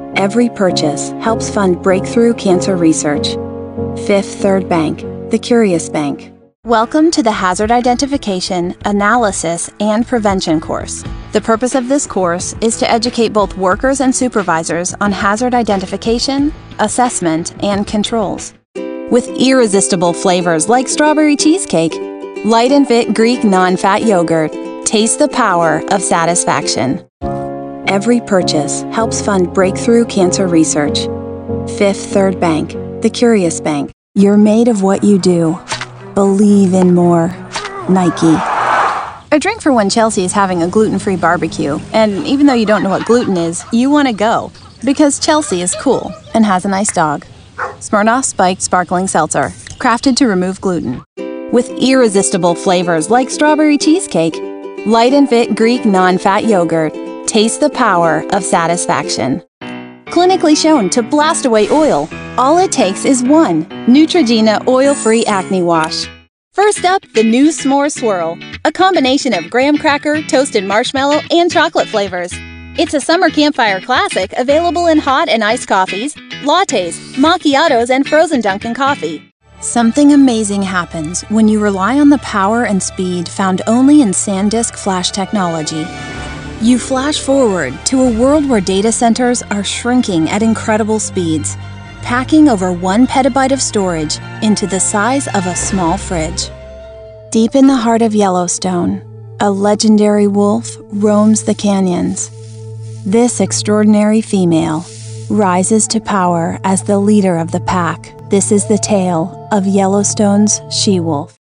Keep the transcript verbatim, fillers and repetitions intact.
Every purchase helps fund breakthrough cancer research. Fifth Third Bank, the Curious Bank. Welcome to the Hazard Identification, Analysis, and Prevention course. The purpose of this course is to educate both workers and supervisors on hazard identification, assessment, and controls. With irresistible flavors like strawberry cheesecake, light and fit Greek non-fat yogurt, taste the power of satisfaction. Every purchase helps fund breakthrough cancer research. Fifth Third Bank, the Curious Bank. You're made of what you do. Believe in more. Nike. A drink for when Chelsea is having a gluten-free barbecue, and even though you don't know what gluten is, you want to go. Because Chelsea is cool and has a nice dog. Smirnoff Spiked Sparkling Seltzer, crafted to remove gluten. With irresistible flavors like strawberry cheesecake, light and fit Greek non-fat yogurt, taste the power of satisfaction. Clinically shown to blast away oil, all it takes is one Neutrogena oil-free acne wash. First up, the new S'more Swirl, a combination of graham cracker, toasted marshmallow, and chocolate flavors. It's a summer campfire classic available in hot and iced coffees, lattes, macchiatos, and frozen Dunkin' coffee. Something amazing happens when you rely on the power and speed found only in SanDisk flash technology. You flash forward to a world where data centers are shrinking at incredible speeds, packing over one petabyte of storage into the size of a small fridge. Deep in the heart of Yellowstone, a legendary wolf roams the canyons. This extraordinary female rises to power as the leader of the pack. This is the tale of Yellowstone's she-wolf.